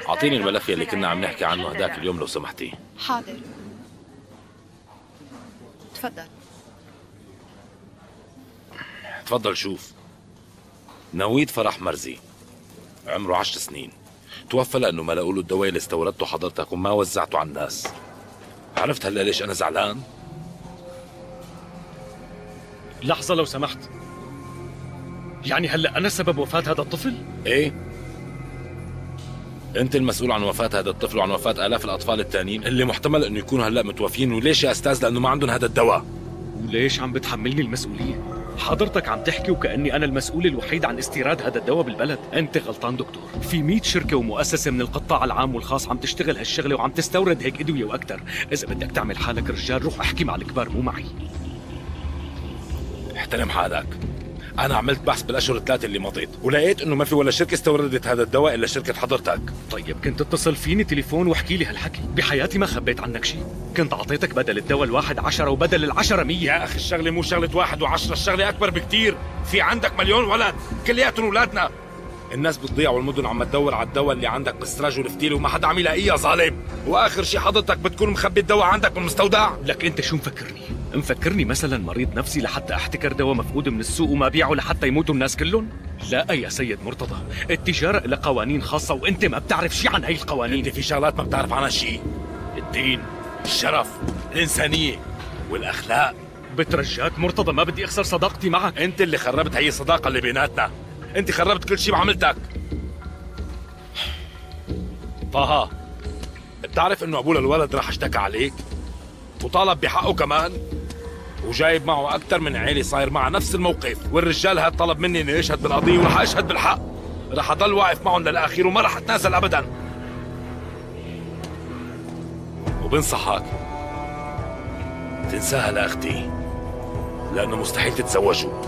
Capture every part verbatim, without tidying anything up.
اعطيني الملف يلي كنا عم نحكي عنه هداك اليوم لو سمحتي. حاضر، تفضل. تفضل. شوف، نويد فرح مرزي عمره عشر سنين، توفى لأنه ما لقوا له الدواء اللي استوردته حضرتك وما وزعته على الناس. عرفت هلا ليش أنا زعلان؟ لحظة لو سمحت، يعني هلا أنا سبب وفاة هذا الطفل؟ إيه؟ أنت المسؤول عن وفاة هذا الطفل وعن وفاة آلاف الأطفال التانيين اللي محتمل إنه يكونوا هلا متوفيين. وليش يا أستاذ؟ لأنه ما عندهم هذا الدواء. وليش عم بتحملني المسؤولية؟ حضرتك عم تحكي وكأني أنا المسؤول الوحيد عن استيراد هذا الدواء بالبلد. أنت غلطان دكتور، في مئة شركة ومؤسسة من القطاع العام والخاص عم تشتغل هالشغلة وعم تستورد هيك أدوية وأكثر. إذا بدك تعمل حالك رجال روح احكي مع الكبار مو معي. احترم حالك. أنا عملت بحث بالأشهر الثلاثة اللي مضيت ولقيت إنه ما في ولا شركة استوردت هذا الدواء إلا شركة حضرتك. طيب كنت تتصل فيني تليفون واحكي لي هالحكي، بحياتي ما خبيت عنك شيء. كنت أعطيتك بدل الدواء الواحد عشرة وبدل العشرة مية. يا أخي الشغلة مو شغلة واحد وعشرة، الشغلة أكبر بكتير. في عندك مليون ولد كلياتهم ولادنا. الناس بتضيع والمدن عم تدور على الدواء اللي عندك بالسراج والفتيل وما حدا عم يلاقيه يا ظالم. وآخر شيء حضرتك بتكون مخبي الدواء عندك بالمستودع. لك أنت شو مفكرني؟ مفكرني مثلا مريض نفسي لحتى احتكر دواء مفقود من السوق وما بيعه لحتى يموتوا الناس كلهم؟ لا يا سيد مرتضى، التجارة لها قوانين خاصة وانت ما بتعرف شيء عن هاي القوانين. انت في شغلات ما بتعرف عنها شيء. الدين، الشرف، الإنسانية والأخلاق. بترجاك مرتضى ما بدي اخسر صداقتي معك. انت اللي خربت هي الصداقة اللي بيناتنا. انت خربت كل شيء بعملتك. طه، بتعرف انه ابوه للولد راح اشتكى عليك وطالب بحقه كمان، وجايب معه اكثر من عيلة صاير معه نفس الموقف، والرجال هاد طلب مني اني اشهد بالقضية وراح اشهد بالحق. راح اضل واقف معهم للاخير وما راح اتنازل ابدا. وبنصحك تنساها لاختي لانه مستحيل تتزوجوا.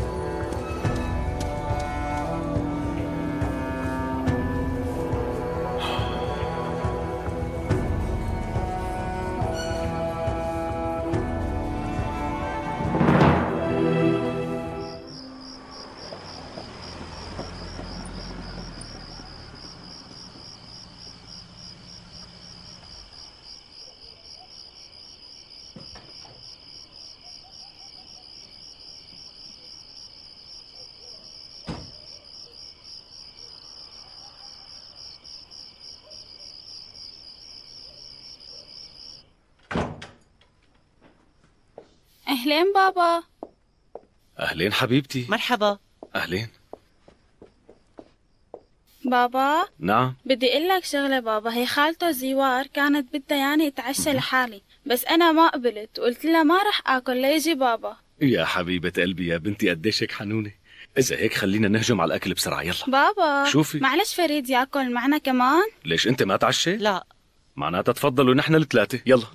أهلين بابا. أهلين حبيبتي. مرحبا. أهلين بابا. نعم. بدي أقول لك شغلة بابا، هي خالته زيوار كانت بدها يعني اتعشى لحالي، بس أنا ما قبلت وقلت لها ما رح آكل ليجي بابا. يا حبيبة قلبي يا بنتي قديش هيك حنونة. إذا هيك خلينا نهجم على الأكل بسرعة يلا. بابا شوفي معلش فريد ياكل معنا كمان. ليش أنت ما تعشي؟ لا معناتها تفضلوا نحن الثلاثة يلا.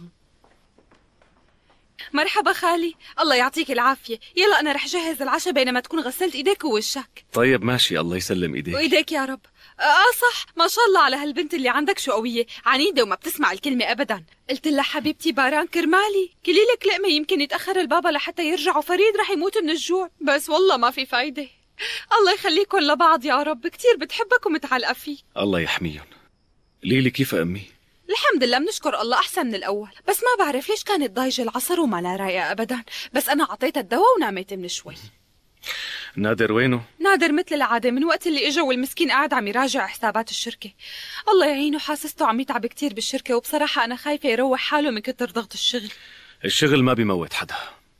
مرحبا خالي، الله يعطيك العافية. يلا أنا رح جهز العشاء بينما تكون غسلت إيديك ووشك. طيب ماشي، الله يسلم إيديك. وإيديك يا رب. آه صح، ما شاء الله على هالبنت اللي عندك، شو قوية، عنيدة وما بتسمع الكلمة أبدا. قلت لها حبيبتي باران كرمالي كلي لك لقمة يمكن يتأخر البابا لحتى يرجع وفريد رح يموت من الجوع، بس والله ما في فايدة. الله يخليكم لبعض يا رب، كتير بتحبك ومتعلقة فيك. الله يحميهم. ليلي كيف أمي؟ الحمد لله بنشكر الله أحسن من الأول، بس ما بعرف ليش كانت ضايجة العصر وما لا رايقة أبدا، بس أنا عطيتها الدواء ونامت من شوي. نادر وينه؟ نادر مثل العادة من وقت اللي اجا والمسكين قاعد عم يراجع حسابات الشركة. الله يعينه، حاسسته عم يتعب كتير بالشركة، وبصراحة أنا خايفة يروح حاله من كتر ضغط الشغل. الشغل ما بيموت حدا.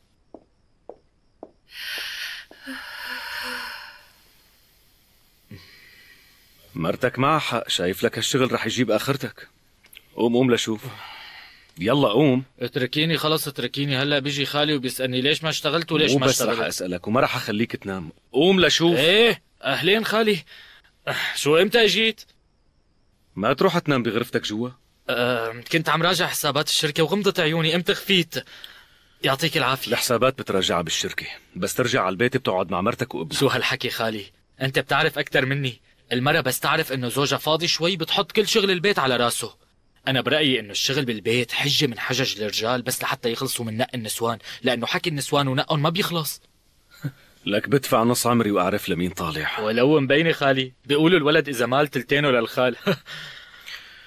مرتك معها حق، شايف لك هالشغل رح يجيب آخرتك. قوم قوم لشوف. يلا قوم. اتركيني خلص اتركيني، هلا بيجي خالي وبيسألني ليش ما اشتغلت وليش ما اشتغلت. وبس رح أسألك وما رح أخليك تنام. قوم لشوف. ايه أهلين خالي. شو امتى اجيت؟ ما تروح تنام بغرفتك جوا؟ أه كنت عم راجع حسابات الشركة وغمضت عيوني، امتى خفيت. يعطيك العافية. الحسابات بتراجعها بالشركة، بس ترجع على البيت بتقعد مع مرتك وابنك. شو هالحكي خالي؟ انت بتعرف أكتر مني. المرة بس تعرف انه زوجها فاضي شوي بتحط كل شغل البيت على راسه. انا برأيي انه الشغل بالبيت حجة من حجج الرجال بس لحتى يخلصوا من نق النسوان، لانه حكي النسوان ونقهم ما بيخلص. لك بدفع نص عمري واعرف لمين طالع. ولو مبينة خالي، بيقولوا الولد اذا مال تلتينه للخال.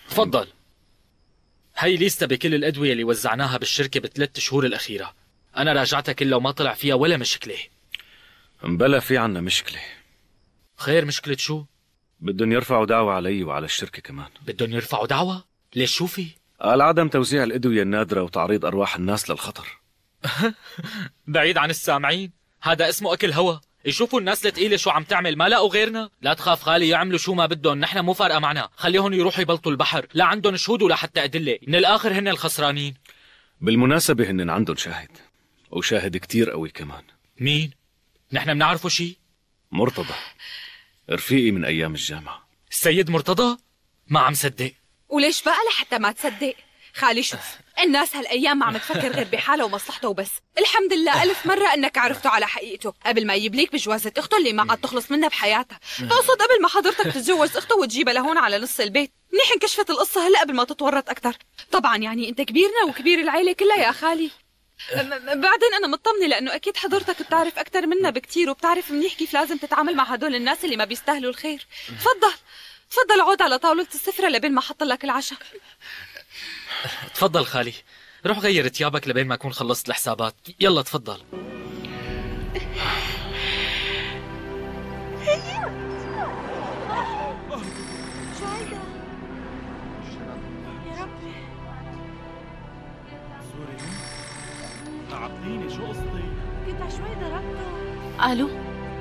تفضل. هي ليستا بكل الأدوية اللي وزعناها بالشركة بالثلاث شهور الأخيرة. أنا راجعتها كلها وما طلع فيها ولا مشكلة. مبلا في عنا مشكلة. خير، مشكلة شو؟ بدهم يرفعوا دعوة علي وعلى الشركة كمان. بدهم يرفعوا دعوة؟ ليش شو في؟ قال عدم توزيع الأدوية النادرة وتعريض أرواح الناس للخطر. بعيد عن السامعين، هذا اسمه أكل هوا. يشوفوا الناس الثقيلة شو عم تعمل، ما لقوا غيرنا. لا تخاف خالي، يعملوا شو ما بدهم، نحن مو فارقة معنا. خليهم يروحوا يبلطوا البحر، لا عندهم شهود ولا حتى أدلة. من الآخر هن الخسرانين. بالمناسبة هن عندهم شاهد، وشاهد كتير قوي كمان. مين؟ نحن بنعرفه شي؟ مرتضى، رفيقي من أيام الجامعة. السيد مرتضى؟ ما عم صدق. وليش بقى لحتى ما تصدق؟ خالي شوف، الناس هالأيام ما عم تفكر غير بحالها ومصلحته وبس. الحمد لله ألف مرة أنك عرفته على حقيقته قبل ما يبليك بجوازة أخته اللي ما عاد تخلص منها بحياتها. بقصد قبل ما حضرتك تتجوز أخته وتجيبها لهون على نص البيت. منيح انكشفت القصة هلأ قبل ما تتورط أكتر. طبعا يعني أنت كبيرنا وكبير العيلة كلها يا خالي. بعدين أنا مطمنة لأنه أكيد حضرتك بتعرف أكتر منا بكتير، وبتعرف منيح كيف لازم تتعامل مع هدول الناس اللي ما بيستاهلوا الخير. تفضل تفضل عود على طاولة السفرة لبين ما حط لك العشاء. تفضل خالي، روح غير ثيابك لبين ما اكون خلصت الحسابات. يلا تفضل. تعبتيني، شو قصتي؟ كنت شوي ضربته. الو،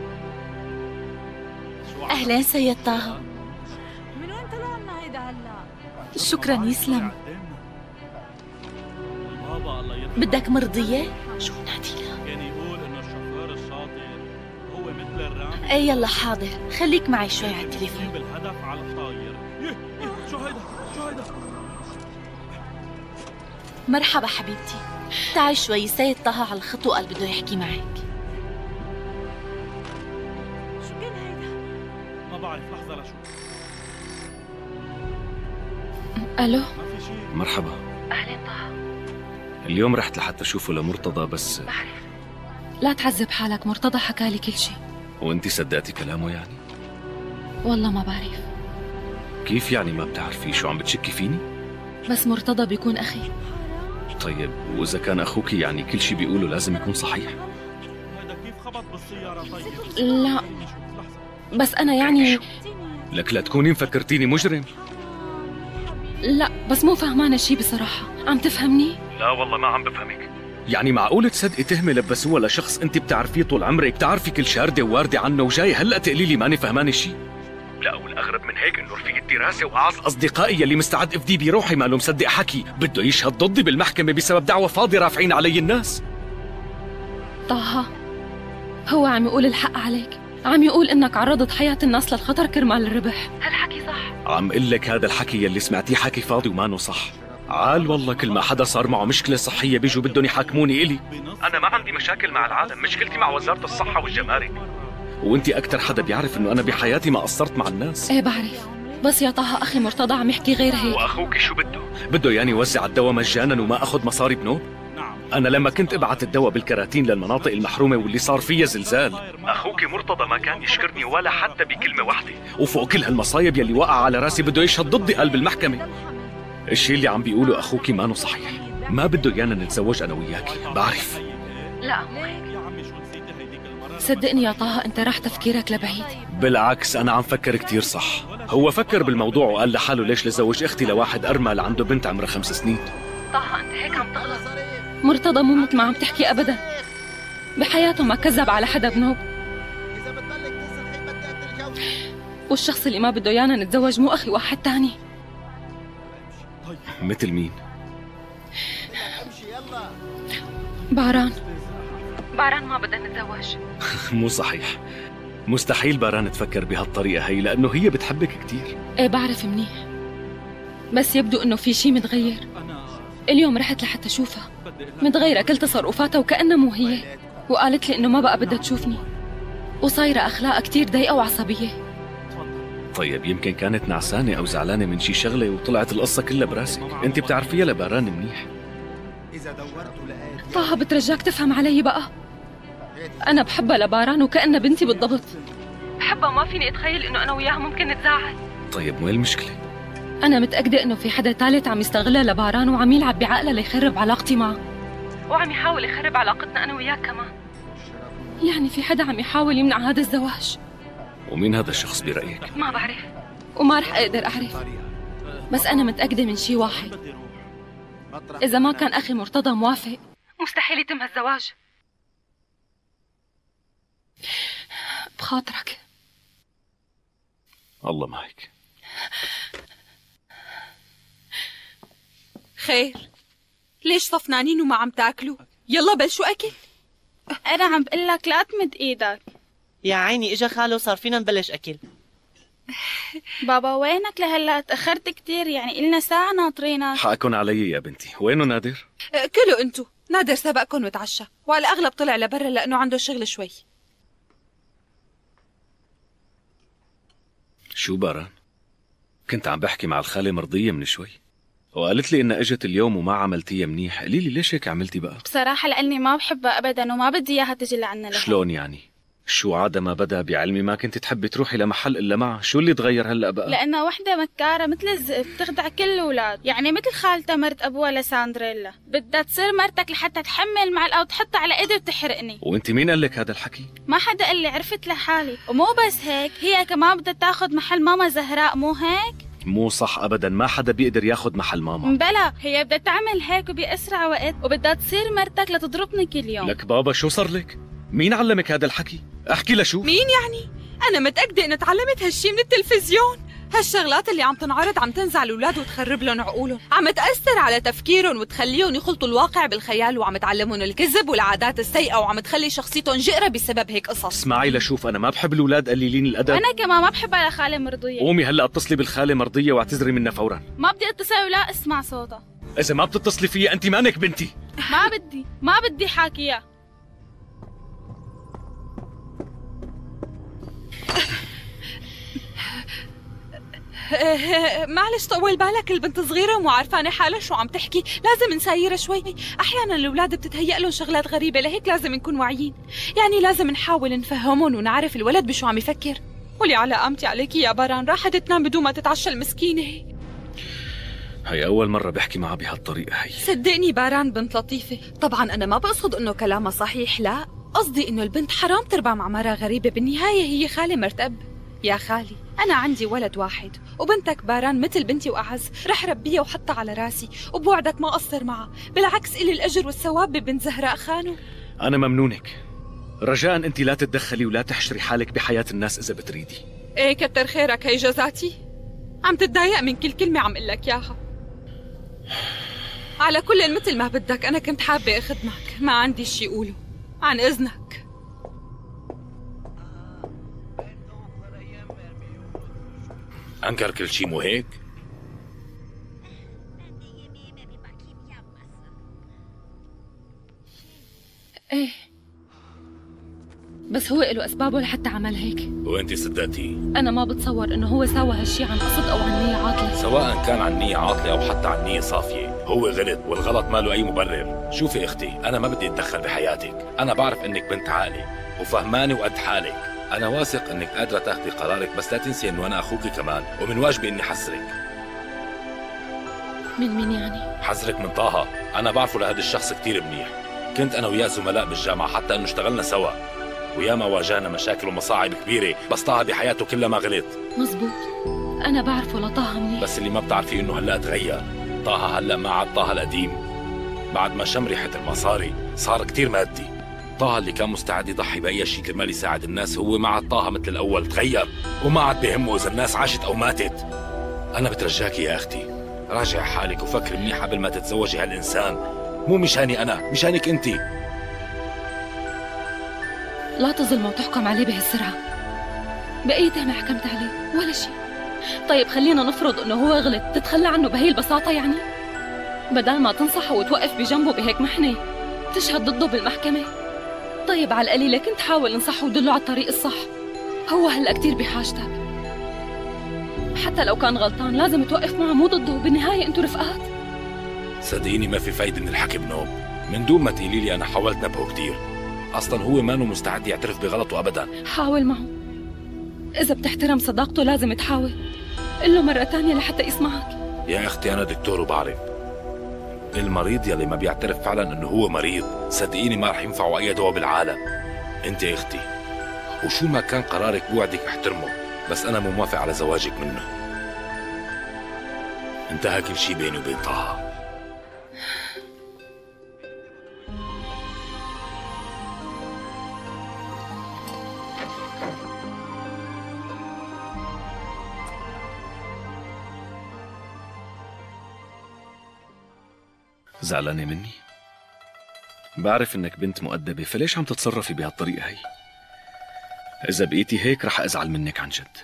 اهلا سيد طه. من وين طلع لنا هيدا هلا؟ شكرا يسلم. البابا الله يرحمه بدك مرضية؟ شو ناديلها؟ كان يقول انه الشوفير الشاطر هو مثل الرامي. ايه يلا حاضر، خليك معي شوي على التليفون. بالهدف على الطاير. يه يه، شو هيدا شو هيدا؟ مرحبا حبيبتي، تعي شوي. سيد طه على الخط وقال بده يحكي معك. شو كان هيدا؟ ما بعرف، لحظة لشوف. الو، ما في شيء. مرحبا. اهلا طه. اليوم رحت لحتى اشوفه لمرتضى بس. لا تعذب حالك، مرتضى حكى لي كل شيء. وانتي صدقتي كلامه يعني؟ والله ما بعرف. كيف يعني ما بتعرفي؟ شو عم بتشكي فيني؟ بس مرتضى بيكون اخي. طيب واذا كان اخوك يعني كل شيء بيقوله لازم يكون صحيح؟ هيدا كيف خبط بالسيارة طيب؟ لا بس انا يعني. لك لا تكوني مفكرتيني مجرم. لا بس مو فهمانة شي بصراحة، عم تفهمني؟ لا والله ما عم بفهمك. يعني معقول تصدقي تهمة لبسوها لشخص انت بتعرفيه طول عمرك، بتعرفي كل شاردة وواردة عنه، وجاي هلا تقولي لي ماني فهمانة شي؟ لا والاغرب من هيك انه رفيق الدراسة واعز اصدقائي يلي مستعد افدي بروحي ما له مصدق حكي، بده يشهد ضدي بالمحكمة بسبب دعوة فاضية رافعين علي الناس. طه، هو عم يقول الحق عليك، عم يقول انك عرضت حياة الناس للخطر كرمال الربح. هالحكي صح؟ عم قل لك هذا الحكي يلي سمعتيه حكي فاضي ومانو صح. عال والله كل ما حدا صار معه مشكلة صحية بيجوا بدهم يحاكموني إلي. أنا ما عندي مشاكل مع العالم، مشكلتي مع وزارة الصحة والجمارك. وانتي أكتر حدا بيعرف إنه أنا بحياتي ما قصرت مع الناس. ايه بعرف، بس يا طه أخي مرتضى عم يحكي غير هيك. وأخوك شو بده؟ بده يعني يوزع الدواء مجانا وما أخذ مصاري بنوب؟ أنا لما كنت أبعت الدواء بالكراتين للمناطق المحرومة واللي صار فيها زلزال، أخوك مرتضى ما كان يشكرني ولا حتى بكلمة واحدة، وفوق كل هالمصايب يلي وقع على راسي بده يشهد ضدي قال بالمحكمة. الشيء اللي عم بيقوله أخوك مانو صحيح، ما بده يانا نتزوج أنا وياكي، بعرف. لا مو هيك، صدقني يا طه أنت راح تفكيرك لبعيد. بالعكس أنا عم فكر كتير صح. هو فكر بالموضوع وقال لحاله ليش لزوج أختي لواحد أرمل عنده بنت عمرها خمس سنين. طه أنت هيك عم تغلط. مرتضى مو مثل ما عم تحكي أبدا، بحياته ما كذب على حدا بنوب، والشخص اللي ما بده يانا نتزوج مو أخي واحد تاني. مثل مين؟ باران. باران ما بدها نتزوج. مو صحيح، مستحيل باران تفكر بهالطريقة هي لأنه هي بتحبك كتير. ايه بعرف منيح، بس يبدو انه في شي متغير. اليوم رحت لحتى اشوفها، متغيرة كل تصرفاتها وكأنها مو هي، وقالت لي انه ما بقى بدها تشوفني، وصايرة اخلاقها كتير ضيقة وعصبية. طيب يمكن كانت نعسانة أو زعلانة من شي شغلة وطلعت القصة كلها براسك، أنت بتعرفيها لباران منيح. طه بترجاك تفهم علي بقى، أنا بحبها لباران وكأنها بنتي بالضبط، بحبها وما فيني أتخيل إنه أنا وياها ممكن نتزاعل. طيب وين المشكلة؟ أنا متأكدة إنه في حدا ثالث عم يستغلها لباران وعم يلعب بعقلها ليخرب علاقتي معه، وعم يحاول يخرب علاقتنا أنا وياك كمان. يعني في حدا عم يحاول يمنع هذا الزواج. ومين هذا الشخص برأيك؟ ما بعرف وما رح أقدر أعرف، بس أنا متأكدة من شي واحد، إذا ما كان أخي مرتضى موافق مستحيل يتم هالزواج. بخاطرك. الله معك. خير، ليش صفنانين وما عم تاكلوا؟ يلا بلشوا أكل. أنا عم بقول لك لا تمد إيدك. يا عيني إجا خاله صار فينا نبلش أكل. بابا وينك لهلا؟ تأخرت كتير، يعني إلنا ساعة ناطرينك. حقكن علي يا بنتي. وينه نادر؟ كلوا انتو، نادر سبقكن وتعشى، وعلى الأغلب طلع لبرا لأنه عنده شغل شوي. شو باران؟ كنت عم بحكي مع الخالة مرضية من شوي وقالت لي إنها اجت اليوم وما عملتيها منيح. قولي لي ليش هيك عملتي بقى؟ بصراحة لأني ما بحبها أبدا وما بدي إياها تجي لعنا لهون. شلون يعني؟ شو عادة ما بدا بعلمي ما كنت تحبي تروحي لمحل إلا معه، شو اللي تغير هلأ بقى؟ لأنها وحدة مكارة مثل الذئب بتخدع كل الأولاد، يعني مثل خالتها مرت أبوها لساندريلا، بدها تصير مرتك لحتى تحمل معلقة وتحطها على إيدي وتحرقني. وانت مين قال لك هذا الحكي؟ ما حدا قال لي، عرفت لحالي. ومو بس هيك، هي كمان بدها تاخذ محل ماما زهراء، مو هيك؟ مو صح أبدا، ما حدا بيقدر ياخد محل ماما. بلا، هي بدها تعمل هيك وبأسرع وقت، وبدها تصير مرتك لتضربني كل يوم. لك بابا شو صار لك؟ مين علمك هذا الحكي؟ احكي لشوف. مين يعني؟ أنا متأكدة إنه تعلمت هالشي من التلفزيون. هالشغلات اللي عم تنعرض عم تنزع الأولاد وتخرب لهم عقولهم، عم تأثر على تفكيرهم وتخليهم يخلطوا الواقع بالخيال، وعم تعلمهم الكذب والعادات السيئة، وعم تخلي شخصيتهم جئرة بسبب هيك قصص. اسمعي لشوف، أنا ما بحب الأولاد قليلين الأدب. وأنا كمان ما بحبها لخالة مرضية. قومي هلا اتصلي بالخالة مرضية واعتذري منها فورا. ما بدي اتصل ولا اسمع صوتها. إذا ما بتتصلي فيها أنت مانك بنتي. ما بدي ما بدي حاكيها. معلش طول بالك، البنت صغيرة ومو عارفانة حالها شو عم تحكي، لازم نسايرها شوي. أحيانا الأولاد بتتهيأ لهم شغلات غريبة، لهيك لازم نكون واعيين، يعني لازم نحاول نفهمهم ونعرف الولد بشو عم يفكر. ولي على قامتي عليكي يا باران، راحت تنام بدون ما تتعشى المسكينة. هي أول مرة بحكي معها بهالطريقة هي. صدقني باران بنت لطيفة، طبعا أنا ما بقصد إنه كلامها صحيح، لا قصدي إنه البنت حرام تربى مع مرة غريبة، بالنهاية هي خالة مرتب. يا خالي أنا عندي ولد واحد، وبنتك باران مثل بنتي وأعز، رح ربيها وحطها على راسي، وبوعدك ما أقصر معها، بالعكس إلي الأجر والثواب ببنت زهراء خانو. أنا ممنونك، رجاء أنت لا تتدخلي ولا تحشري حالك بحياة الناس إذا بتريدي. إيه كتر خيرك، هي جزاتي. عم تتضايق من كل كلمة عم قلك ياها. على كل مثل ما بدك، أنا كنت حابة أخدمك، ما عندي شي أقوله، عن إذنك. أنكر كل شي مو هيك؟ ايه، بس هو له أسبابه لحتى عمل هيك. وانتي صدقتيه؟ أنا ما بتصور إنه هو ساوى هالشي عن قصد أو عن نية عاطلة. سواء كان عن نية عاطلة أو حتى عن نية صافية، هو غلط، والغلط ما له أي مبرر. شوفي أختي، أنا ما بدي أتدخل بحياتك، أنا بعرف إنك بنت عاقلة وفهماني وقد حالك، أنا واثق إنك قادرة تاخدي قرارك، بس لا تنسي إنه أنا أخوك كمان، ومن واجبي إني حذرك. من مين يعني؟ حذرك من طه، أنا بعرفه لهذا الشخص كتير منيح، كنت أنا وياه زملاء بالجامعة، حتى إنه اشتغلنا سوا، وياما واجهنا مشاكل ومصاعب كبيرة، بس طه بحياته كلها ما غلط. مزبوط، أنا بعرفه لطه منيح، بس اللي ما بتعرفيه إنه هلأ تغير. طه هلأ ما عاد طه القديم، بعد ما شم ريحة المصاري صار كتير مادي. طه اللي كان مستعد يضحي بأي شيء كرمال يساعد الناس، هو ما عاد طه مثل الأول، تغير وما عاد بهمه إذا الناس عاشت أو ماتت. أنا بترجاكي يا أختي، راجع حالك وفكر منيح قبل ما تتزوجي هالإنسان، مو مشاني أنا، مشانك أنتي. لا تظلم وتحكم عليه بهالسرعة. بأي تهمة حكمت عليه؟ ولا شيء. طيب خلينا نفرض إنه هو غلط، تتخلى عنه بهي البساطة يعني؟ بدل ما تنصحه وتوقف بجنبه بهيك محنة تشهد ضده بالمحكمة. طيب على القليلة كنت حاول انصحه ودله على الطريق الصح، هو هلأ كتير بحاجتك. حتى لو كان غلطان لازم توقف معه، مو ضده، بالنهاية انتوا رفقات. صدقيني ما في فايدة من الحكي بنوب، من دون ما تقولي لي أنا حاولت نبهه كتير، أصلا هو مانو مستعد يعترف بغلطه أبدا. حاول معه، إذا بتحترم صداقته لازم تحاول. قل له مرة تانية لحتى يسمعك. يا اختي انا دكتور وبعرف المريض يلي ما بيعترف فعلا انه هو مريض صدقيني ما رح ينفعه اي دواء بالعالم. انت يا اختي وشو ما كان قرارك بوعدك احترمه، بس انا مو موافق على زواجك منه. انتهى كل شيء بيني وبين طه. زعلانة مني؟ بعرف انك بنت مؤدبة، فليش عم تتصرفي بهالطريقة هي؟ إذا بقيتي هيك رح أزعل منك عن جد.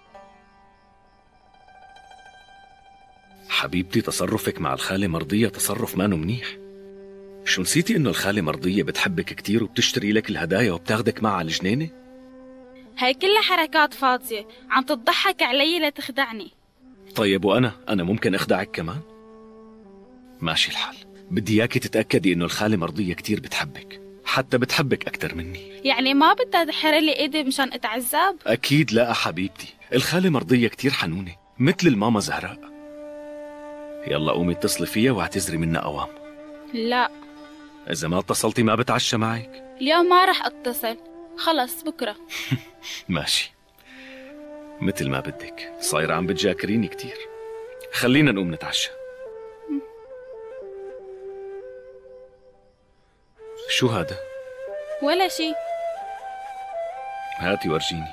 حبيبتي تصرفك مع الخالة مرضية تصرف مانو منيح. شو نسيتي انه الخالة مرضية بتحبك كتير وبتشتري لك الهدايا وبتاخدك معها على الجنينة؟ هاي كلها حركات فاضية، عم تضحك علي لتخدعني. طيب وأنا؟ أنا ممكن أخدعك كمان؟ ماشي الحال، بدي إياكي تتأكدي إنه الخالة مرضية كتير بتحبك، حتى بتحبك أكتر مني. يعني ما بدها تحر لي إيدي مشان أتعذب؟ أكيد لا حبيبتي، الخالة مرضية كتير حنونة مثل الماما زهراء. يلا قومي اتصلي فيها واعتذري منا أوام. لا، إذا ما اتصلتي ما بتعشى معك. اليوم ما رح أتصل، خلص بكرة. ماشي مثل ما بدك، صايرة عم بتجاكريني كتير. خلينا نقوم نتعشى. شو هذا؟ ولا شي. هاتي ورجيني.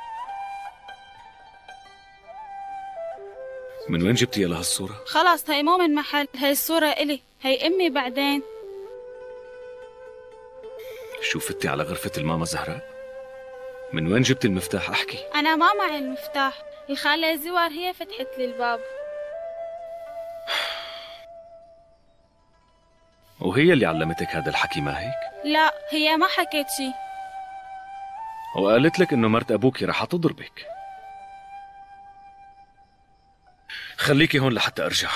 من وين جبتيها لهالصورة؟ خلاص هاي مو من محل، هاي الصورة إلي، هاي أمي بعدين. شو فتي على غرفة الماما زهراء؟ من وين جبت المفتاح احكي؟ أنا ما معي المفتاح، الخالة زوار هي فتحت لي الباب. وهي اللي علمتك هذا الحكي ما هيك؟ لا، هي ما حكت شي. وقالت لك انه مرت ابوكي رح تضربك. خليكي هون لحتى ارجع.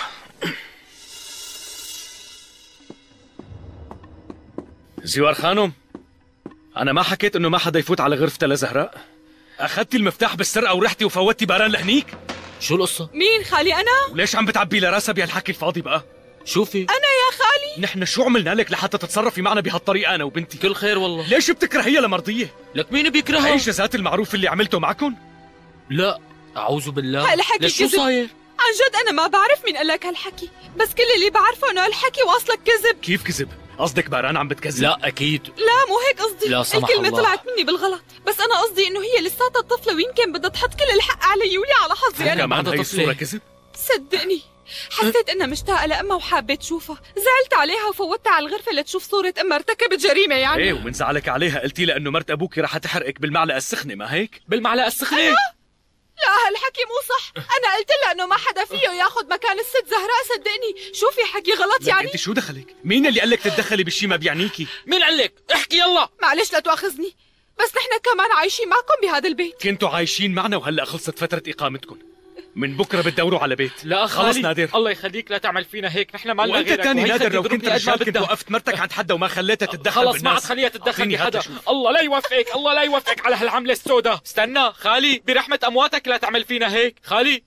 زوار خانم، انا ما حكيت انه ما حدا يفوت على غرفتها لزهراء؟ اخذتي المفتاح بالسرقه ورحتي وفوتي باران لهنيك؟ شو القصة؟ مين خالي أنا؟ وليش عم بتعبي لراسها بهالحكي الفاضي بقى؟ شوفي أنا يا خالي؟ نحن شو عملنا لك لحتى تتصرفي معنا بهالطريقة أنا وبنتي؟ كل خير والله. ليش بتكرهيها لمرضية؟ لك مين بيكرهها؟ هي جزات المعروف اللي عملته معكم؟ لا أعوذ بالله. هالحكي ليش شو كذب. صاير؟ عن جد أنا ما بعرف مين قال لك هالحكي، بس كل اللي بعرفه إنه هالحكي واصلك كذب. كيف كذب؟ قصدك باران عم بتكذب؟ لا أكيد. لا مو هيك قصدي، لا سمح الكلمة الله. طلعت مني بالغلط، بس أنا قصدي إنه هي لساتها طفلة ويمكن بدها تحط كل الحق علي ولي على حظي أنا. كمان هي طفلة. الصورة كذب؟ صدقني حسيت انها مشتاقه لامها وحابه تشوفها، زعلت عليها وفوتها على الغرفه لتشوف صوره امها ارتكبت جريمه يعني. ايه ومن زعلك عليها قلتي لها انه مرت ابوكي رح تحرقك بالمعلقه السخنه ما هيك؟ بالمعلقة السخنة؟ لا هالحكي مو صح، انا قلت لها انه ما حدا فيه ياخذ مكان الست زهراء. صدقني شوفي حكي غلط يعني. انت شو دخلك؟ مين اللي قال لك تتدخلي بالشي ما بيعنيكي؟ مين قال لك؟ احكي يلا. معلش لا تواخذني، بس نحن كمان عايشين معكم بهذا البيت. كنتوا عايشين معنا وهلا خلصت فتره اقامتكم، من بكره بتدوروا على بيت. لا خلص خالي. نادر، الله يخليك لا تعمل فينا هيك، نحن ما لنا وانت غيرك. الثاني وهي نادر، خدي لو ضربتي كنت قد ما رجال كنت بدها. وقفت مرتك عند حدا وما خليتها تتدخل خلص بالناس. ما عاد خليها تتدخل أعطيني هذا بحدا. شوف. الله لا يوفقك، الله لا يوفقك على هالعملة السوداء. استنى خالي، برحمة أمواتك لا تعمل فينا هيك. خالي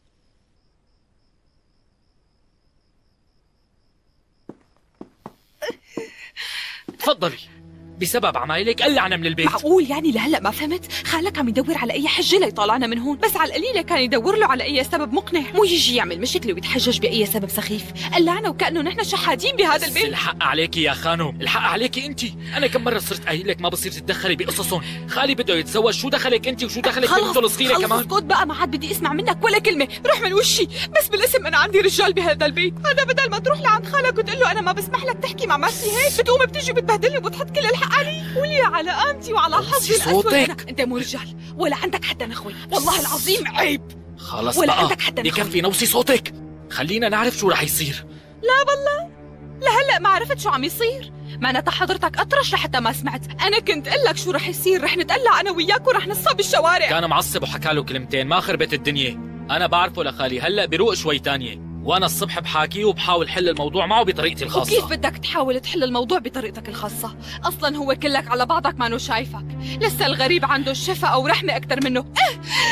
تفضلي. بسبب عمايلك قلعنا من البيت. معقول يعني لهلا ما فهمت؟ خالك عم يدور على اي حجه ليطلعنا من هون، بس على القليله كان يدور له على اي سبب مقنع، مو يجي يعمل مشكله ويتحجج باي سبب سخيف. قلعنا وكانه نحن شحاتين بهذا بس البيت. الحق عليكي يا خانم، الحق عليكي انت. انا كم مره صرت قايل لك ما بصير تتدخلي بقصصهم. خالي بده يتزوج، شو دخلك انت وشو دخلك بنته الصغيره خلص كمان؟ اسكت بقى، ما عاد بدي اسمع منك ولا كلمه، روح من وشي. بس بالاسم انا عندي رجال بهذا البيت، انا بدل ما تروح لعند خالك وتقول له انا ما بسمح لك تحكي مع مرتي هيك، بتقوم بتيجي بتبهدلني وبتحط كل الحق علي ولي على قامتي وعلى حظي الاسود. صوتك. انت مو رجال ولا عندك حدا نخوي، والله العظيم عيب. خلص ولا بقى عندك حدا نخوي. بكفي نوصي صوتك، خلينا نعرف شو رح يصير. لا بالله لهلا ما عرفت شو عم يصير، معناتها حضرتك اطرش لحتى ما سمعت. انا كنت قل لك شو رح يصير، رح نتقلع انا وياك ورح نصاب بالشوارع. كان معصب وحكى له كلمتين، ما خربت الدنيا. انا بعرفه لخالي، هلا بروق شوي تانية، وانا الصبح بحاكيه وبحاول حل الموضوع معه بطريقتي الخاصه. وكيف بدك تحاول تحل الموضوع بطريقتك الخاصة؟ أصلاً هو كلك على بعضك ما نو شايفك، لسه الغريب عنده الشفا أو رحمة أكتر منه. إيه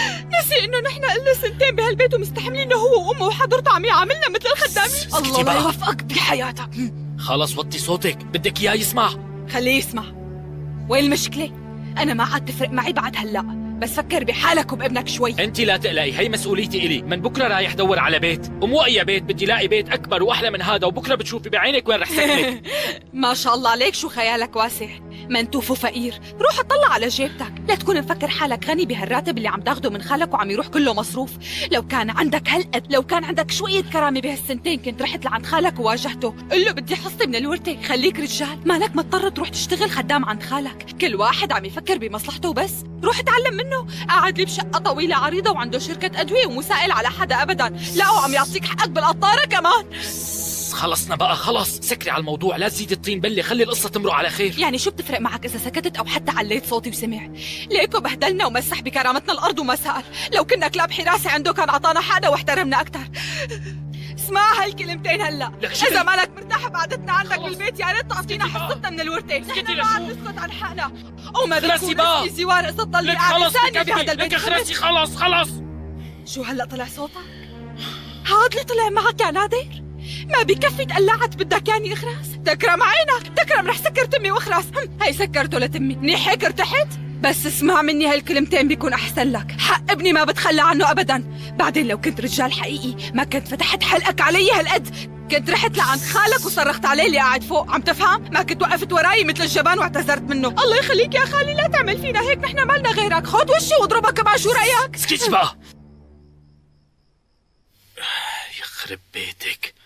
نسي انه نحن قلنا سنتين بهالبيت ومستحملين هو وامه وحضرته عم يعاملنا مثل الخدامين. الله لا يوفقك بحياتك. خلص وطي صوتك، بدك اياه يسمع. خليه يسمع. وين المشكلة؟ أنا ما عاد تفرق معي بعد هلأ، بس فكر بحالك وبابنك شوي. انت لا تقلقي، هي مسؤوليتي إلي. من بكره رايح دور على بيت، ومو اي بيت، بدي لاقي بيت اكبر واحلى من هذا، وبكره بتشوفي بعينك وين رح سكنك. ما شاء الله عليك، شو خيالك واسع. منتوف وفقير، روح اطلع على جيبتك، لا تكون مفكر حالك غني بهالراتب اللي عم تاخده من خالك وعم يروح كله مصروف. لو كان عندك هالقد، لو كان عندك شوية كرامة بهالسنتين كنت رحت لعند خالك وواجهته، قل له بدي حصتي من الورثة. خليك رجال، مالك مضطر تروح تشتغل خدام عند خالك. كل واحد عم يفكر بمصلحته وبس. روح اتعلم منه. قاعد لي بشقة طويلة عريضة وعنده شركة أدوية ومسائل على حدا أبدا. لا وعم يعطيك حقك بالقطارة كمان. خلصنا بقى، خلص سكري على الموضوع، لا تزيد الطين بلة، خلي القصة تمرق على خير. يعني شو بتفرق معك إذا سكتت أو حتى عليت صوتي وسمع؟ ليكو بهدلنا ومسح بكرامتنا الأرض وما سأل. لو كنا كلاب حراسة عنده كان عطانا حدا واحترمنا أكتر. اسمع هالكلمتين هلا. إذا مالك مرتاح بعدتنا عندك بالبيت يا ريت تعطينا حصتنا من الورثة. نحن ما عاد نسكت عن حقنا. وما بيكون اسمي زوار إذا تضلي قاعدة ثانية بهذا البيت. لك خلصي خلص خلص. شو هلا طلع صوتك؟ هاد اللي طلع معك يا نادر؟ ما بكفي تقلعت بدك ياني اخراس؟ تكرم عينك، تكرم رح سكر تمي واخراس. هي سكرته لتمي، منيح هيك ارتحت؟ بس اسمع مني هالكلمتين بيكون احسن لك. حق ابني ما بتخلى عنه ابدا. بعدين لو كنت رجال حقيقي ما كنت فتحت حلقك علي هالقد، كنت رحت لعند خالك وصرخت عليه اللي قاعد فوق. عم تفهم؟ ما كنت وقفت وراي مثل الجبان واعتذرت منه. الله يخليك يا خالي، لا تعمل فينا هيك، نحن مالنا غيرك. خد وشي واضربها كمان، شو رايك؟ اسكتي بقى. يخرب بيتك.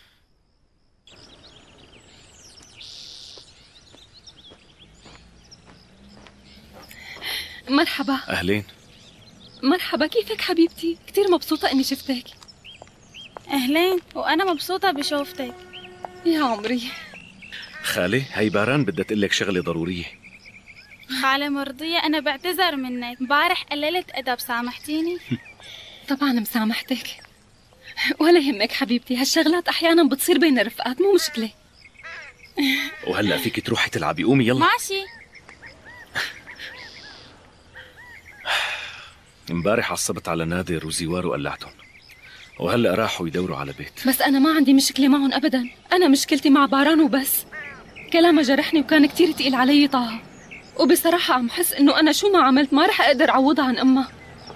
مرحبا. أهلين. مرحبا، كيفك حبيبتي؟ كتير مبسوطة إني شفتك. أهلين، وأنا مبسوطة بشوفتك يا عمري. خالي، هي باران بدها تقول لك شغلة ضرورية. خالة مرضية، أنا بعتذر منك، مبارح قللت أدب، سامحتيني؟ طبعا مسامحتك، ولا يهمك حبيبتي، هالشغلات أحيانا بتصير بين الرفقات، مو مشكلة. وهلأ فيك تروحي تلعبي، قومي يلا. ماشي. امبارح عصبت على نادر وزوار وقلعتهم، وهلأ راحوا يدوروا على بيت. بس أنا ما عندي مشكلة معهم أبدا، أنا مشكلتي مع باران وبس. كلامها جرحني وكان كتير تقيل علي طه، وبصراحة عم حس إنه أنا شو ما عملت ما رح أقدر أعوضها عن أمها.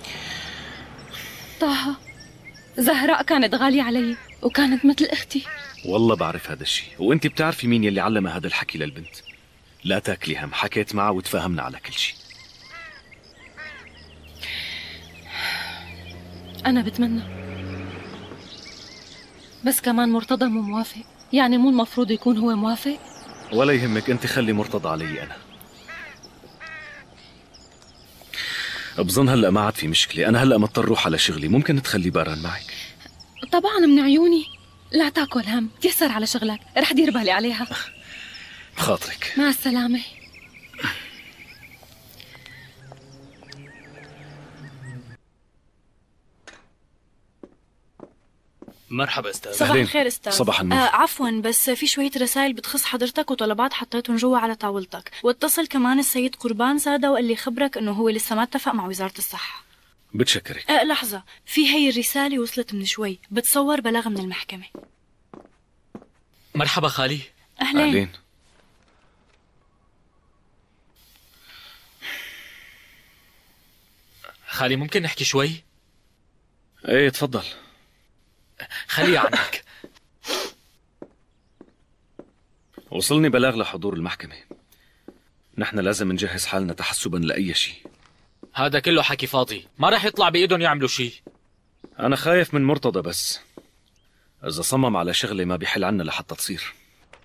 طه، زهراء كانت غالية علي وكانت مثل أختي. والله بعرف هذا الشيء، وانت بتعرفي مين يلي علم هذا الحكي للبنت. لا تاكلي هم، حكيت معها وتفاهمنا على كل شيء. أنا بتمنى، بس كمان مرتضى مو موافق. يعني مو المفروض يكون هو موافق؟ ولا يهمك، انت خلي مرتضى علي أنا. بظن هلأ ما عاد في مشكلة، أنا هلأ مضطر روح على شغلي، ممكن تخلي باران معك؟ طبعا من عيوني، لا تاكل هم، تيسر على شغلك، رح دير بالي عليها. بخاطرك. مع السلامة. مرحبا استاذ. صباح الخير استاذ. صباح النور. آه عفوا، بس في شوية رسائل بتخص حضرتك وطلبات حطيتهم جوا على طاولتك، واتصل كمان السيد قربان سادة وقال لي خبرك انه هو لسه ما اتفق مع وزارة الصحة. بتشكرك. آه لحظة، في هي الرسالة وصلت من شوي، بتصور بلاغ من المحكمة. مرحبا خالي. أهلين. أهلين. خالي ممكن نحكي شوي؟ ايه تفضل. خليها عنك. وصلني بلاغ لحضور المحكمة، نحن لازم نجهز حالنا تحسبا لأي شيء. هذا كله حكي فاضي، ما راح يطلع بإيدهم يعملوا شيء. أنا خايف من مرتضى، بس إذا صمم على شغلة ما بيحل عنا لحتى تصير.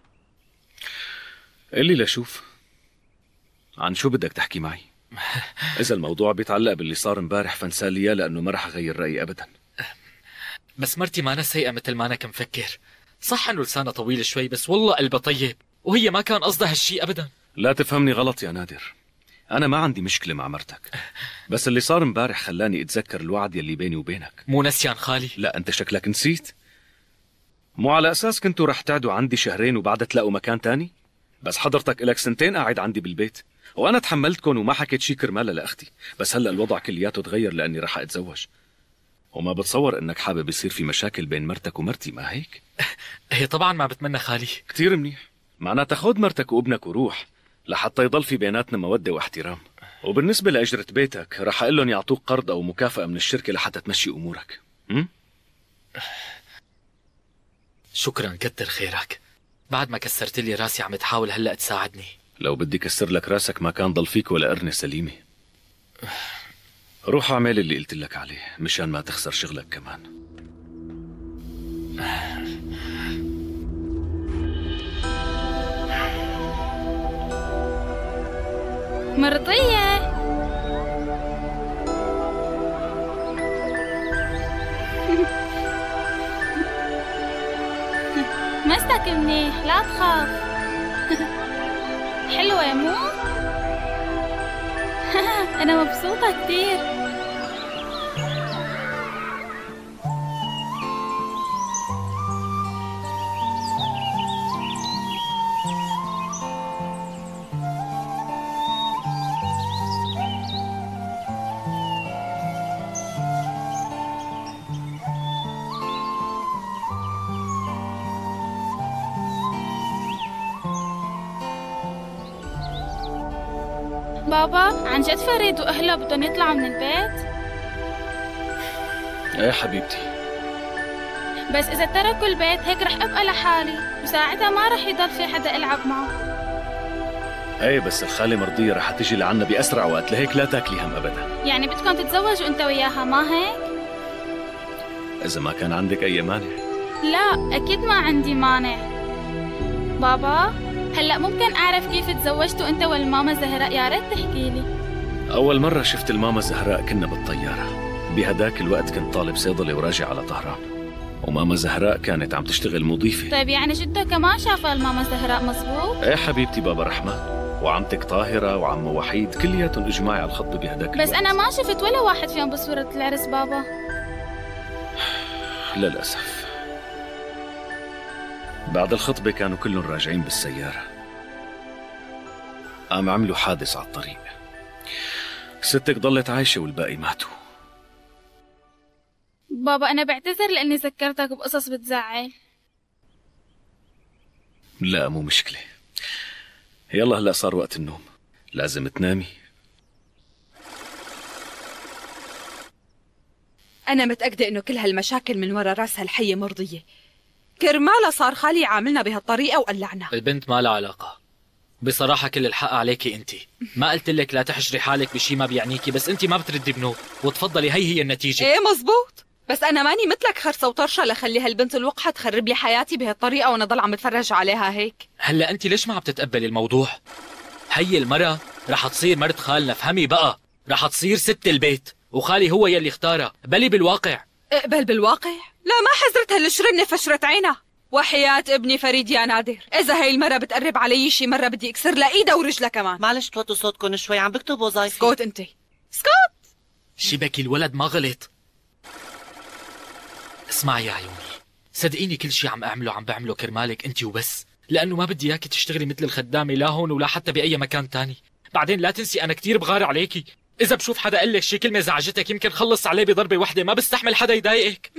قلي لشوف، عن شو بدك تحكي معي؟ إذا الموضوع بيتعلق باللي صار امبارح فانساليا، لأنه ما رح أغير رأيي أبدا. بس مرتي ما أنا سيئة مثل ما أنا كم فكر. صح إنه لسانها طويل شوي، بس والله قلبها طيب، وهي ما كان قصدها هالشي أبدا. لا تفهمني غلط يا نادر، أنا ما عندي مشكلة مع مرتك، بس اللي صار امبارح خلاني أتذكر الوعد يلي بيني وبينك. مو نسيان خالي؟ لا أنت شكلك نسيت. مو على أساس كنتوا رح تعدوا عندي شهرين وبعدها تلاقوا مكان تاني؟ بس حضرتك إلك سنتين قاعد عندي بالبيت، وأنا تحملتكن وما حكيت شي كرمالها لأختي، بس هلأ الوضع كلياته تغير لأني رح أتزوج. وما بتصور انك حابب يصير في مشاكل بين مرتك ومرتي، ما هيك؟ هي طبعا ما بتمنى خالي. كتير منيح. معناتها خذ مرتك وابنك وروح لحتى يضل في بيناتنا مودة واحترام. وبالنسبة لأجرة بيتك رح أقول لهم يعطوك قرض أو مكافأة من الشركة لحتى تمشي أمورك. م? شكرا، كتر خيرك. بعد ما كسرت لي راسي عم تحاول هلأ تساعدني. لو بدي كسر لك راسك ما كان ضل فيك ولا قرنة سليمة. روح اعمل اللي قلت لك عليه مشان ما تخسر شغلك كمان. مرضية. مسك منيح، لا تخاف. حلوة مو؟ أنا مبسوطة كتير. بابا، عن جد فريد وأهله بدهم يطلعوا من البيت؟ ايه حبيبتي، بس إذا تركوا البيت هيك رح أبقى لحالي، وساعتها ما رح يضل في حدا ألعب معه. ايه بس الخالة مرضية رح تجي لعنا بأسرع وقت، لهيك لا تاكلي هم أبدا. يعني بدكم تتزوجوا أنت وياها، ما هيك؟ إذا ما كان عندك أي مانع. لا، أكيد ما عندي مانع. بابا، هلأ ممكن أعرف كيف تزوجتوا أنت والماما زهراء؟ يا ريت تحكي لي. أول مرة شفت الماما زهراء كنا بالطيارة، بهداك الوقت كنت طالب صيدلة وراجع على طهران، وماما زهراء كانت عم تشتغل مضيفة. طيب يعني جده كمان شافها الماما زهراء، مزبوط؟ ايه حبيبتي بابا رحمن، وعمتك طاهرة وعم وحيد كلياتهم اجوا معي على الخطبة بهداك الوقت. بس أنا ما شفت ولا واحد فيهم بصورة العرس بابا. للأسف بعد الخطبة كانوا كلهم راجعين بالسيارة، قام عملوا حادث على الطريق، ستك ضلت عايشة والباقي ماتوا. بابا أنا بعتذر لأني ذكرتك بقصص بتزعل. لا مو مشكلة، يلا هلأ صار وقت النوم، لازم تنامي. أنا متأكدة إنه كل هالمشاكل من ورا راس هالحية مرضية، كرمالها صار خالي عاملنا بهالطريقة وقلعنا. البنت ما لها علاقة. بصراحة كل الحق عليكي انت، ما قلت لك لا تحجري حالك بشي ما بيعنيكي، بس انت ما بتردي بنوب، وتفضلي هي هي النتيجة. ايه مزبوط، بس أنا ماني مثلك خرصة وطرشة لخلي هالبنت الوقحة تخرب لي حياتي بهالطريقة وأنا ضل عم بتفرج عليها هيك. هلا انت ليش ما عم تتقبلي الموضوع؟ هي المرة رح تصير مرت خالنا، فهمي بقى، رح تصير ست البيت، وخالي هو يلي اختارها. بلي بالواقع. اقبل بالواقع؟ لا ما حزرت هالشرنة فشرت عينها، وحياة ابني فريد يا نادر، إذا هاي المرة بتقرب علي شي مرة بدي أكسر لها إيدها ورجلها كمان. معلش توطوا صوتكم شوي، عم بكتب وظايفي. اسكت انت، اسكت. شبكي الولد ما غلط. اسمعي يا عيوني، صدقيني كل شي عم أعمله عم بعمله كرمالك انت وبس، لأنه ما بدي إياكي تشتغلي مثل الخدامة لا هون ولا حتى بأي مكان تاني. بعدين لا تنسي أنا كتير بغار عليكي، إذا بشوف حدا قال لك شي كلمة زعجتك يمكن خلص عليه بضربة وحدة، ما بستحمل حدا يضايقك.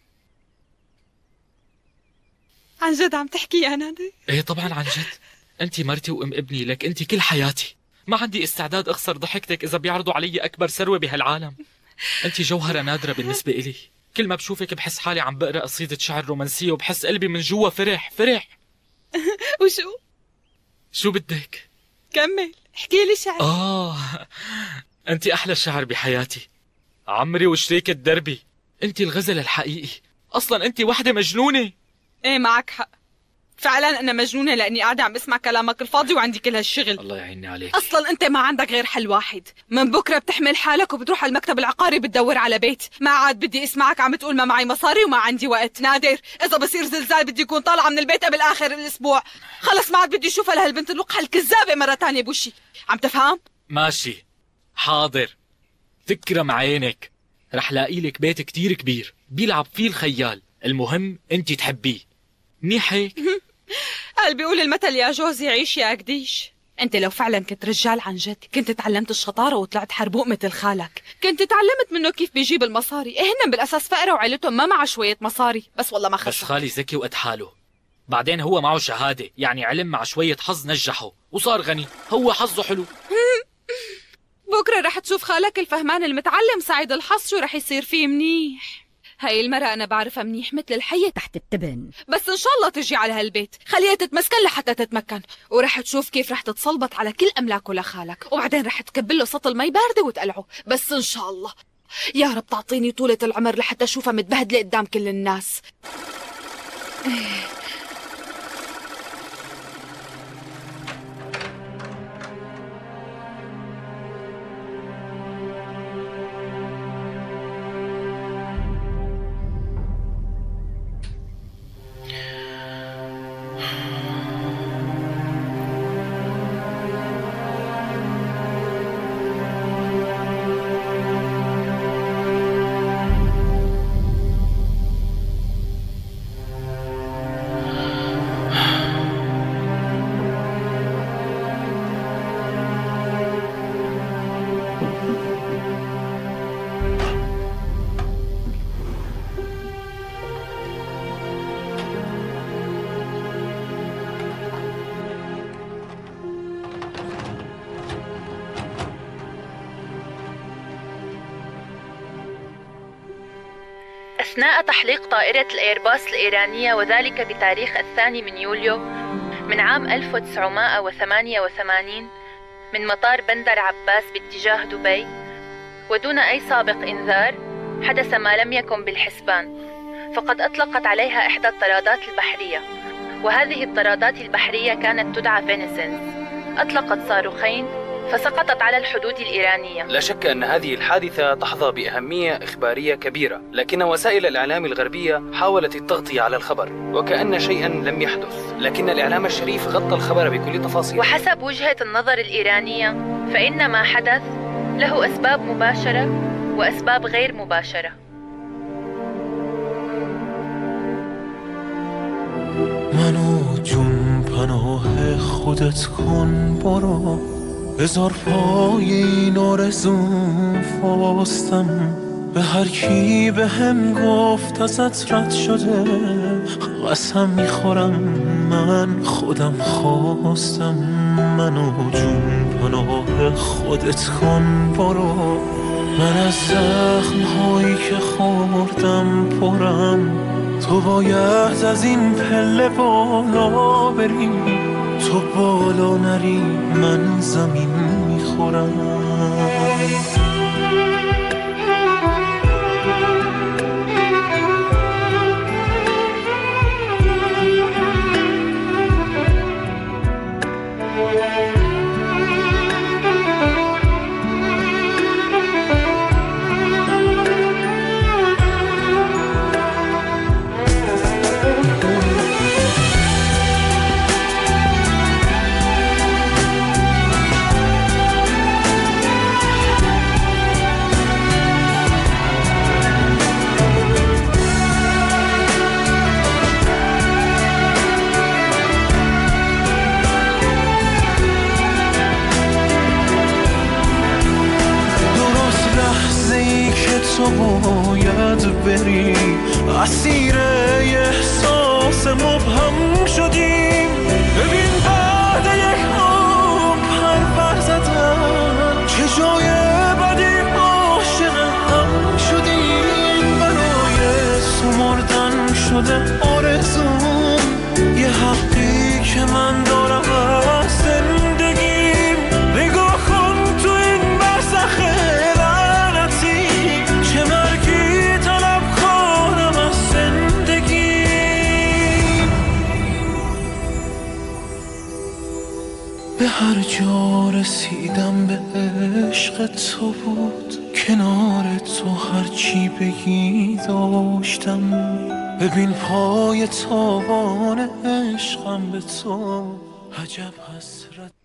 عن جد عم تحكي يا نادر؟ ايه طبعا عن جد، انت مرتي وام ابني، لك انت كل حياتي، ما عندي استعداد اخسر ضحكتك اذا بيعرضوا علي اكبر ثروة بهالعالم. انت جوهرة نادرة بالنسبة إلي، كل ما بشوفك بحس حالي عم بقرا قصيدة شعر رومانسية وبحس قلبي من جوا فرح فرح. وشو؟ شو بدك؟ كمل احكي لي شعر. اه انت احلى شعر بحياتي، عمري وشريكة دربي، انت الغزل الحقيقي، اصلا انت وحدة مجنونة. ايه معك حق، فعلا انا مجنونة لاني قاعدة عم اسمع كلامك الفاضي وعندي كل هالشغل. الله يعيني عليك. اصلا انت ما عندك غير حل واحد، من بكرة بتحمل حالك وبتروح على المكتب العقاري بتدور على بيت، ما عاد بدي اسمعك عم تقول ما معي مصاري وما عندي وقت. نادر اذا بصير زلزال بدي اكون طالعة من البيت قبل اخر الاسبوع، خلص ما عاد بدي اشوفها لهالبنت الوقحة الكذابة مرة تانية بوشي، عم تفهم؟ ماشي حاضر، تكرم عينك، رح لاقي لك بيت كتير كبير بيلعب فيه الخيال، المهم انت تحبيه، منيح هيك؟ قال بيقول المثل يا جوز يعيش يا قديش، انت لو فعلا كنت رجال عن جد كنت تعلمت الشطارة وطلعت حربوق مثل خالك، كنت تعلمت منه كيف بيجيب المصاري. إيه هن بالأساس فقرة وعيلتهم ما معها شوية مصاري، بس والله ما خسر. بس خالي ذكي وقد حاله، بعدين هو معه شهادة، يعني علم مع شوية حظ نجحه وصار غني. هو حظه حلو. بكرة رح تشوف خالك الفهمان المتعلم سعيد الحظ شو رح يصير فيه منيح. هاي المرأة أنا بعرفها منيح مثل الحية تحت التبن، بس إن شاء الله تجي على هالبيت، خليها تتمسكن لحتى تتمكن، ورح تشوف كيف رح تتصلبط على كل أملاكه لخالك، وبعدين رح تكبله سطل مي باردة وتقلعه. بس إن شاء الله يا رب تعطيني طولة العمر لحتى أشوفها متبهدلة قدام كل الناس. أثناء تحليق طائرة الإيرباص الإيرانية وذلك بتاريخ الثاني من يوليو من عام ألف وتسعمائة وثمانية وثمانين من مطار بندر عباس باتجاه دبي ودون أي سابق إنذار حدث ما لم يكن بالحسبان، فقد أطلقت عليها إحدى الطرادات البحرية، وهذه الطرادات البحرية كانت تدعى فينيسنز. أطلقت صاروخين فسقطت على الحدود الإيرانية. لا شك أن هذه الحادثة تحظى بأهمية إخبارية كبيرة، لكن وسائل الإعلام الغربية حاولت التغطية على الخبر وكأن شيئا لم يحدث، لكن الإعلام الشريف غطى الخبر بكل تفاصيل. وحسب وجهة النظر الإيرانية فإن ما حدث له أسباب مباشرة وأسباب غير مباشرة. منو جون پناه خودت کن برو، بذار پای این آرزوم فاستم، به هر کی به هم گفت ازت رد شده قسم میخورم من خودم خواستم. منو جون پناه خودت کن برو، من از زخم هایی که خوردم پرم، تو باید از این پله بالا بری، تو بالا نری من زمین میخورم. تو باید بری، اسیر احساس مبهم شدیم. ببین بعد یک عمر پرپر زدن چه جای بدی عاشق هم شدیم. برای سمردن شده آرزوم، یه حقی که من دارم از زندگیم. نگاه کن تو این برزخ به هر جا رسیدم به عشق تو بود، کنار تو هرچی بگی داشتم. ببین پای تاوان عشقم به تو عجب حسرت.